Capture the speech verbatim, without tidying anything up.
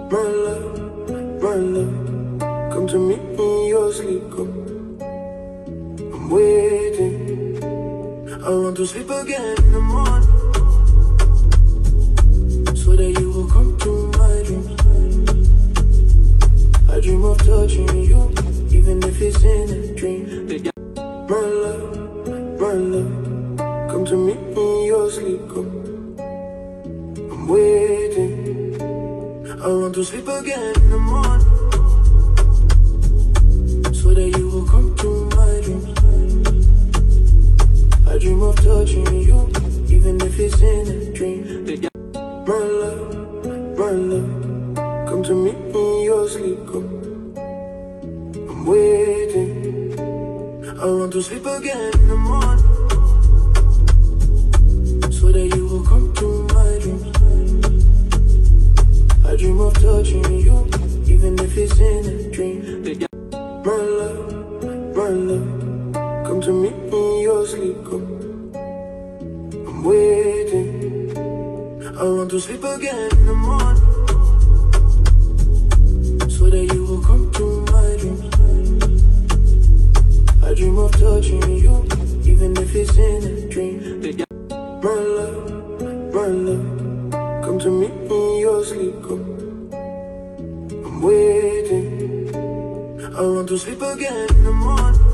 My love, my love, come to me in your sleep, come. I'm waiting. I want to sleep again in the morning, so that you will come to my dreams. I dream of touching you, even if it's in a dream. My love, my love, come to me in your sleep, come. I'm waiting. I want to sleep again in the morning, so that you will come to my dreams. I dream of touching you, even if it's in a dream. My love, my love, come to me in your sleep, come. I'm waiting. I want to sleep again in the morning, so that you will come to my dreams. I dream of touching you, even if it's in a dream. My love, my love, come to me in your sleep, come. I'm waiting. I want to sleep again in the morning, so that you will come to my dreams. I dream of touching you, even if it's in a dream. My love, my love, come to me in your sleep, come. I'm waiting. I want to sleep again in the morning,